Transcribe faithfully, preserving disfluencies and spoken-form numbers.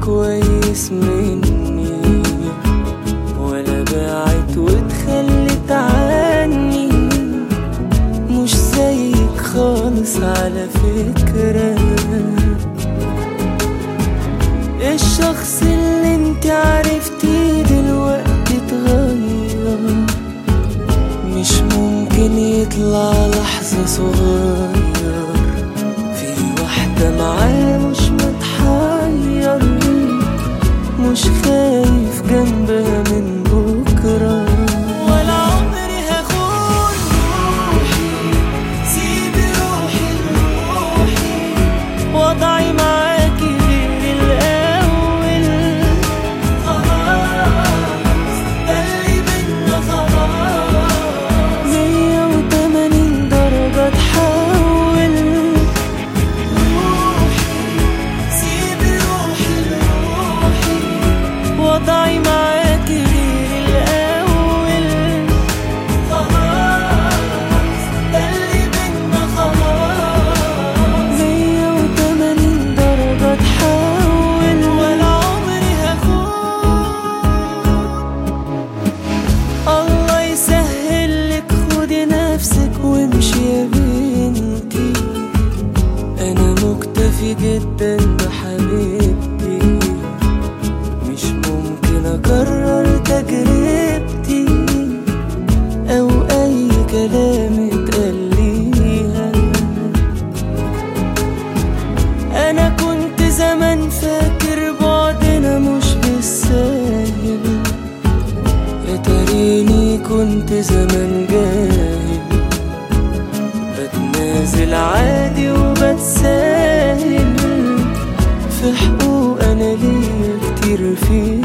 كويس مني، ولا بعت واتخلت عني. مش زيك خالص على فكرة. الشخص اللي انت عرفتيه دلوقتي اتغير، مش ممكن يطلع لحظة صغير في واحدة معاه مش متحير، مش خايف جنبها من بكرة. ولا عمري هخون روحي، سيبي روحي لروحي، وضعي معاكي غير الأول. خلاص ده اللي بينا خلاص، مية وتمانين درجة تحول. روحي سيبي روحي لروحي، وضعي معاكي غير الأول. خلاص ده اللي بينا خلاص، مية وتمانين درجة تحول. ولا عمري هخون. الله يسهلك، خدي نفسك وامشي يا بنتي. أنا مكتفي جدا بحبيبتي، مش ممكن أكرر تجربتي أو أي كلام اتقال ليها. أنا كنت زمان فاكر بعدنا مش بالساهل، اتاريني كنت زمان جاهل، بتنازل عادي وبتساهل في حقوق أنا ليا كتير فيها.